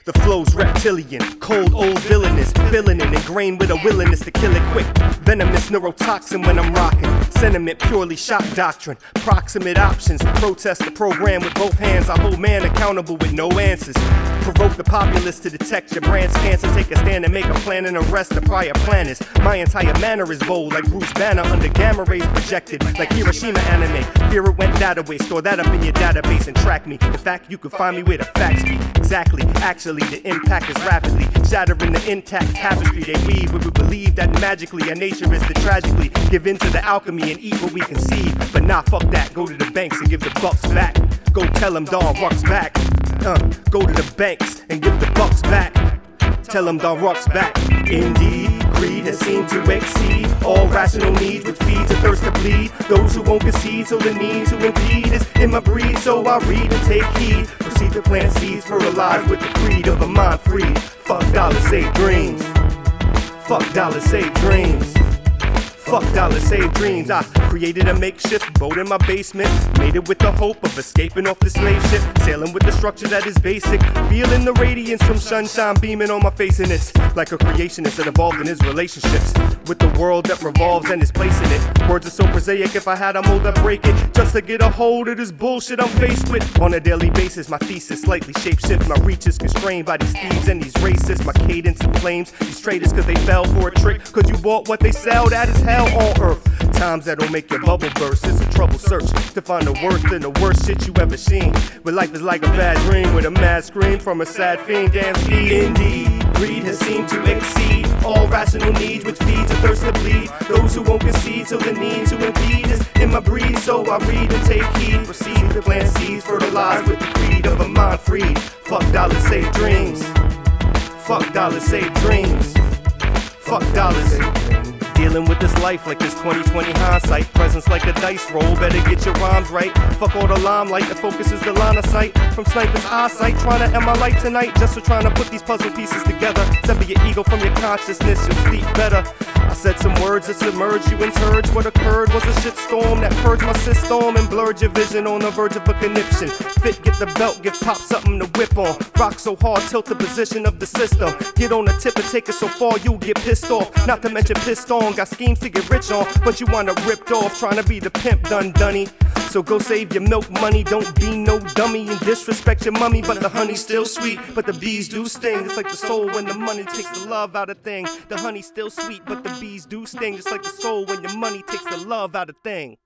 The flow's reptilian, cold old villainous, villain and ingrained with a willingness to kill it quick. Venomous neurotoxin when I'm rocking. Sentiment purely shock doctrine. Proximate options to protest the program with both hands. I hold man accountable with no answers. Provoke the populace to detect your brand's cancer. Take a stand and make a plan and arrest the prior planners. My entire manner is bold like Bruce Banner under gamma rays projected like Hiroshima anime. Fear it went that away. Store that up in your database and track me. In fact, you can find me where the facts be. Exactly, actually, the impact is rapidly shattering the intact tapestry they weave. Where we believe that magically our nature is to tragically give in to the alchemy and eat what we conceive. But nah, fuck that. Go to the banks and give the bucks back. Go tell them Don Rock's back. Go to the banks and give the bucks back. Tell them Don Rock's back. Indeed, greed has seemed to exceed all rational needs, which feeds a thirst to bleed. Those who won't concede, so the need to impede is in my breed. So I read and take heed. Proceed to plant seeds, fertilize with the creed of a mind free. Fuck dollars, save dreams. Fuck dollars, save dreams. Fuck dollars, save dreams. I created a makeshift boat in my basement. Made it with the hope of escaping off the slave ship. Sailing with the structure that is basic. Feeling the radiance from sunshine beaming on my face. And it's like a creationist that evolved in his relationships with the world that revolves and is placing it. Words are so prosaic, if I had a mold I'd break it. Just to get a hold of this bullshit I'm faced with. On a daily basis, my thesis slightly shapeshift. My reach is constrained by these thieves and these racists. My cadence inflames these traitors cause they fell for a trick. Cause you bought what they sell, that is hell on earth. Times that'll make your bubble burst. It's a trouble search to find the worst and the worst shit you ever seen. But life is like a bad dream with a mad scream from a sad fiend. Damn speed. Indeed, greed has seemed to exceed all rational needs, which feeds a thirst to bleed. Those who won't concede, so the need to impede is in my breed. So I read and take heed. Proceed to plant seeds, fertilize with the creed of a mind freed. Fuck dollars, save dreams. Fuck dollars, save dreams. Fuck dollars. Dealing with this life like this 2020 hindsight. Presence like a dice roll, better get your rhymes right. Fuck all the limelight, the focus is the line of sight. From sniper's eyesight, trying to end my life tonight. Just for trying to put these puzzle pieces together. Sever your ego from your consciousness, you'll sleep better. I said some words that submerged you in turds. What occurred was a shitstorm that purged my system and blurred your vision on the verge of a conniption. Fit, get the belt, give pop something to whip on. Rock so hard, tilt the position of the system. Get on the tip and take it so far you'll get pissed off. Not to mention pissed on. Got schemes to get rich on, but you wanna ripped off, trying to be the pimp done dunny. So go save your milk money, don't be no dummy and disrespect your mummy. But the honey's still sweet, but the bees do sting. It's like the soul when the money takes the love out of thing. The honey's still sweet, but the bees do sting. It's like the soul when your money takes the love out of thing.